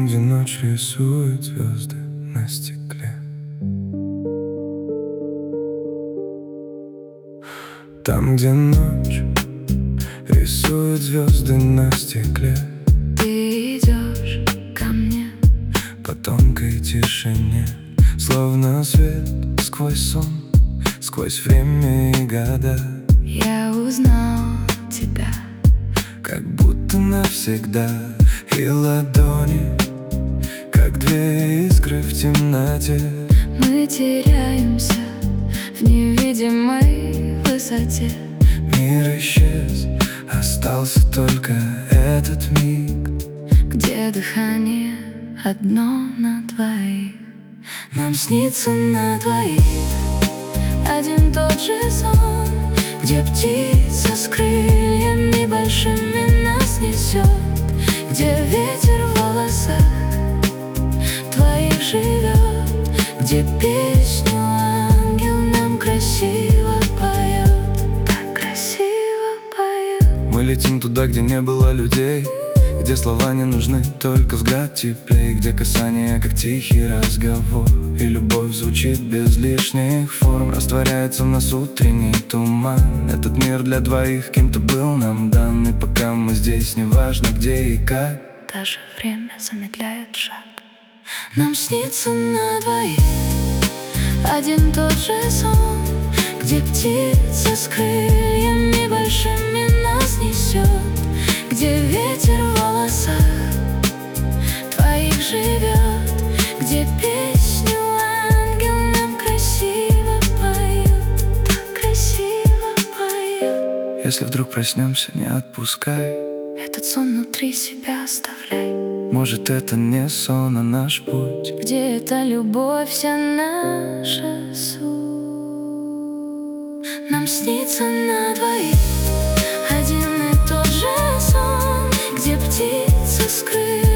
где ночь рисует звезды на стекле. Там, где ночь рисует звезды на стекле. Ты идешь ко мне По тонкой тишине, словно свет сквозь сон, сквозь время и года. Я узнал тебя, как будто навсегда. И ладони, как две искры в темноте. мы теряемся в невидимой высоте. Мир исчез, остался только этот миг, Где дыхание одно на двоих. Нам снится на двоих один тот же сон, где птица с крыльями большими нас несет, где ветер в волосах твоих живет, где песню ангел нам красиво поет, так красиво поет. Мы летим туда, где не было людей, где слова не нужны, только взгляд теплей, где касание, как тихий разговор, и любовь звучит без лишних форм. Растворяется в нас утренний туман. Этот мир для двоих кем-то был нам дан, и пока мы здесь, неважно где и как, Даже время замедляет шаг. Нам снится на двоих один тот же сон, где птица с крыльями большими нас несет, где ветер в волосах твоих живет, где песню ангел нам красиво поет, так красиво поет. если вдруг проснемся, не отпускай. Этот сон внутри себя оставляй. Может, это не сон, а наш путь, Где эта любовь, вся наша суть. Нам снится на двоих один и тот же сон, где птица с крыльями